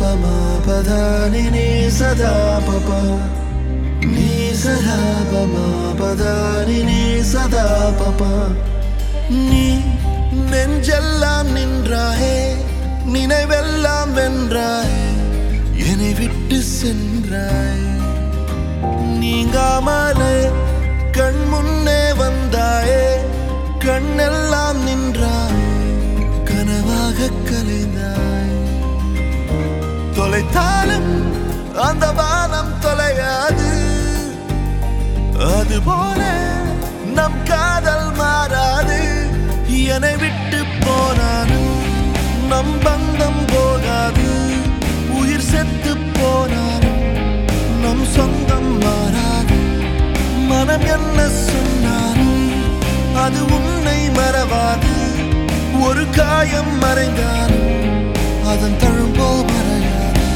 ma pa da ni sada pa pa ni sada pa ma pa da ni sada pa pa நீ நெஞ்செல்லாம் நின்றாயே நினைவெல்லாம் வென்றாயே என்னை விட்டு சென்றாய் நீங்காமலே கண் முன்னே வந்தாயே கண்ணெல்லாம் நின்றாய் கனவாக கலைந்தாய் தொலைத்தாலும் அந்த வானம் தொலையாது அதுபோல நம் காதல் மாறாது என்னை விட்டு போனாலும் நம் பந்தம் போகாது உயிர் செத்து போனாலும் நம் சொந்தம் மாறாது மனம் என்ன சொன்னாலும் அது உன்னை மறவாது ஒரு காயம் மறைந்தாலும் அதன் தழும்போ மறையாது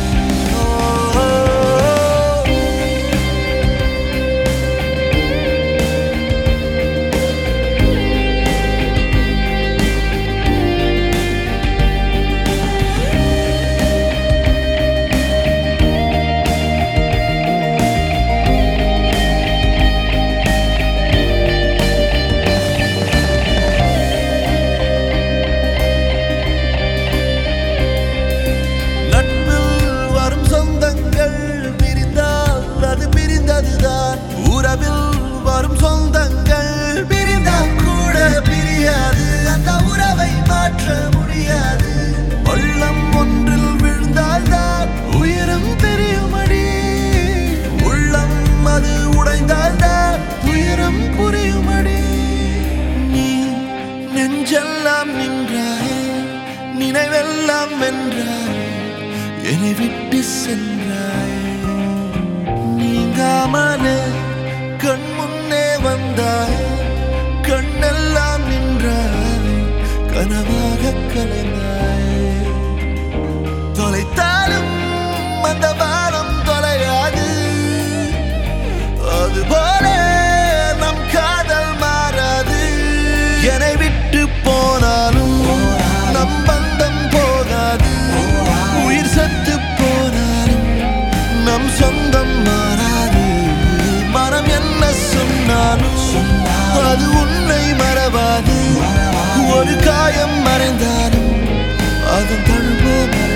வரும் சொந்தங்கள் பிரிந்தால் கூட பிரியாது அந்த உறவை மாற்ற முடியாது உள்ளம் ஒன்றில் விழுந்தால்தான் உயிரும் தெரியுமடி உள்ளம் அது உடைந்தால்தான் உயிரும் புரியுமடி நீ நெஞ்செல்லாம் நின்றாயே நினைவெல்லாம் வென்றாய் என்னை விட்டு சென்றாய் நீங்காமலே கண் முன்னே வந்தாய் கண்ணெல்லாம் நின்றாய் கனவாக கலைந்தாய் தொலைத்தாலும் அந்த வானம் தொலையாது அதுபோல நம் காதல் மாறாது என்னை விட்டு போனாலும் நம் பந்தம் போகாது உயிர் செத்து போனாலும் நம் சொந்தம் மாறாது மனம் என்ன சொன்னாலும் அது உன்னை மறவாது ஒரு காயம் மறைந்தாலும் அதன் தழும்போ